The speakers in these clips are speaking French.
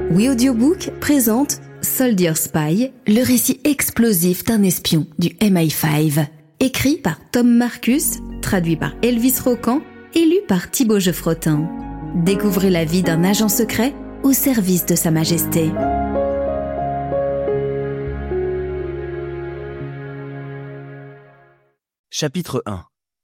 We Audiobook présente Soldier Spy, le récit explosif d'un espion du MI5. Écrit par Tom Marcus, traduit par Elvis Rocan et lu par Thibaut Geoffrotin. Découvrez la vie d'un agent secret au service de Sa Majesté. Chapitre 1.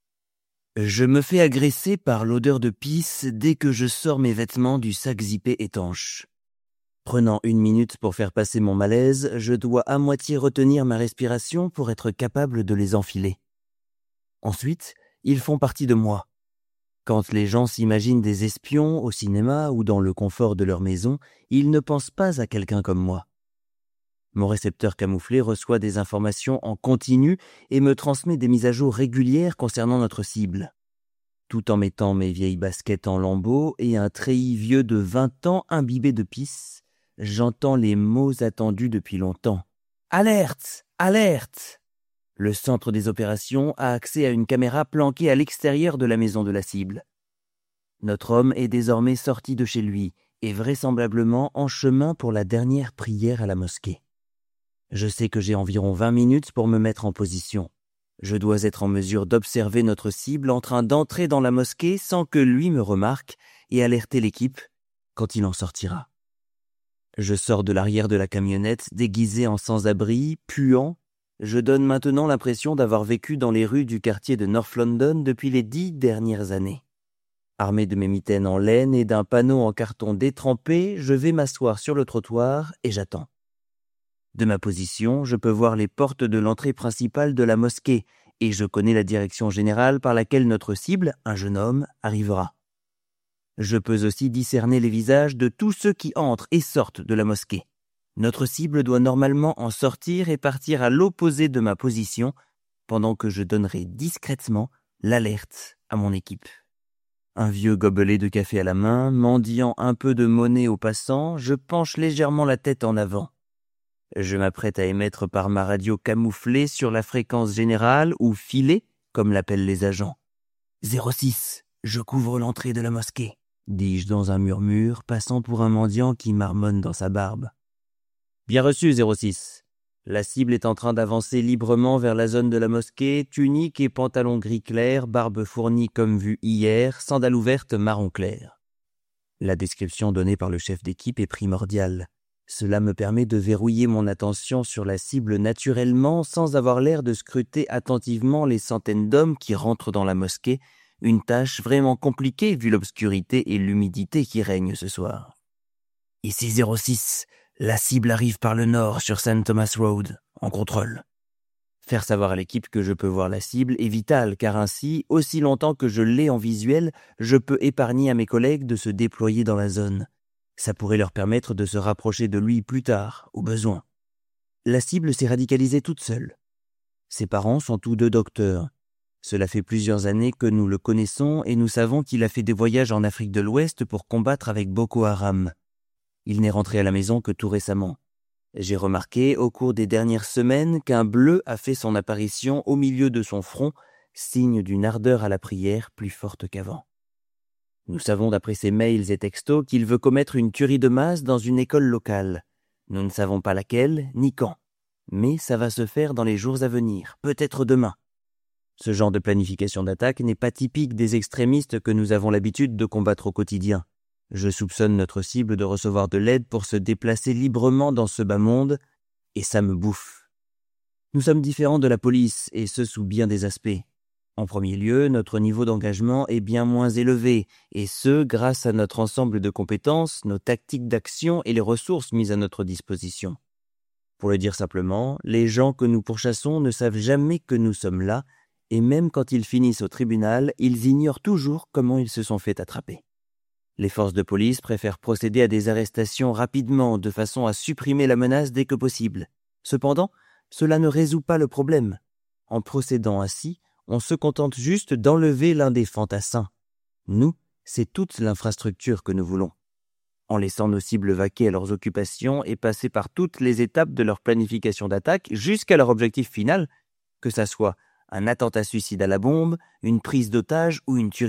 Je me fais agresser par l'odeur de pisse dès que je sors mes vêtements du sac zippé étanche. Prenant 1 minute pour faire passer mon malaise, je dois à moitié retenir ma respiration pour être capable de les enfiler. Ensuite, ils font partie de moi. Quand les gens s'imaginent des espions au cinéma ou dans le confort de leur maison, ils ne pensent pas à quelqu'un comme moi. Mon récepteur camouflé reçoit des informations en continu et me transmet des mises à jour régulières concernant notre cible. Tout en mettant mes vieilles baskets en lambeaux et un treillis vieux de 20 ans imbibé de pisse, j'entends les mots attendus depuis longtemps. « Alerte ! Alerte !» Le centre des opérations a accès à une caméra planquée à l'extérieur de la maison de la cible. Notre homme est désormais sorti de chez lui et vraisemblablement en chemin pour la dernière prière à la mosquée. Je sais que j'ai environ 20 minutes pour me mettre en position. Je dois être en mesure d'observer notre cible en train d'entrer dans la mosquée sans que lui me remarque et alerter l'équipe quand il en sortira. Je sors de l'arrière de la camionnette déguisé en sans-abri, puant. Je donne maintenant l'impression d'avoir vécu dans les rues du quartier de North London depuis les 10 dernières années. Armé de mes mitaines en laine et d'un panneau en carton détrempé, je vais m'asseoir sur le trottoir et j'attends. De ma position, je peux voir les portes de l'entrée principale de la mosquée et je connais la direction générale par laquelle notre cible, un jeune homme, arrivera. Je peux aussi discerner les visages de tous ceux qui entrent et sortent de la mosquée. Notre cible doit normalement en sortir et partir à l'opposé de ma position pendant que je donnerai discrètement l'alerte à mon équipe. Un vieux gobelet de café à la main, mendiant un peu de monnaie aux passants, je penche légèrement la tête en avant. Je m'apprête à émettre par ma radio camouflée sur la fréquence générale ou filée, comme l'appellent les agents. « 06, je couvre l'entrée de la mosquée », dis-je dans un murmure, passant pour un mendiant qui marmonne dans sa barbe. « Bien reçu, 06. La cible est en train d'avancer librement vers la zone de la mosquée, tunique et pantalon gris clair, barbe fournie comme vu hier, sandales ouvertes marron clair. » La description donnée par le chef d'équipe est primordiale. Cela me permet de verrouiller mon attention sur la cible naturellement sans avoir l'air de scruter attentivement les centaines d'hommes qui rentrent dans la mosquée, une tâche vraiment compliquée vu l'obscurité et l'humidité qui règnent ce soir. « Ici 06, la cible arrive par le nord sur St. Thomas Road, en contrôle. » Faire savoir à l'équipe que je peux voir la cible est vital car ainsi, aussi longtemps que je l'ai en visuel, je peux épargner à mes collègues de se déployer dans la zone. Ça pourrait leur permettre de se rapprocher de lui plus tard, au besoin. La cible s'est radicalisée toute seule. Ses parents sont tous 2 docteurs. Cela fait plusieurs années que nous le connaissons et nous savons qu'il a fait des voyages en Afrique de l'Ouest pour combattre avec Boko Haram. Il n'est rentré à la maison que tout récemment. J'ai remarqué au cours des dernières semaines qu'un bleu a fait son apparition au milieu de son front, signe d'une ardeur à la prière plus forte qu'avant. Nous savons d'après ses mails et textos qu'il veut commettre une tuerie de masse dans une école locale. Nous ne savons pas laquelle, ni quand. Mais ça va se faire dans les jours à venir, peut-être demain. Ce genre de planification d'attaque n'est pas typique des extrémistes que nous avons l'habitude de combattre au quotidien. Je soupçonne notre cible de recevoir de l'aide pour se déplacer librement dans ce bas monde, et ça me bouffe. Nous sommes différents de la police, et ce sous bien des aspects. En premier lieu, notre niveau d'engagement est bien moins élevé, et ce, grâce à notre ensemble de compétences, nos tactiques d'action et les ressources mises à notre disposition. Pour le dire simplement, les gens que nous pourchassons ne savent jamais que nous sommes là, et même quand ils finissent au tribunal, ils ignorent toujours comment ils se sont fait attraper. Les forces de police préfèrent procéder à des arrestations rapidement, de façon à supprimer la menace dès que possible. Cependant, cela ne résout pas le problème. En procédant ainsi, on se contente juste d'enlever l'un des fantassins. Nous, c'est toute l'infrastructure que nous voulons. En laissant nos cibles vaquer à leurs occupations et passer par toutes les étapes de leur planification d'attaque jusqu'à leur objectif final, que ça soit un attentat suicide à la bombe, une prise d'otage ou une tuerie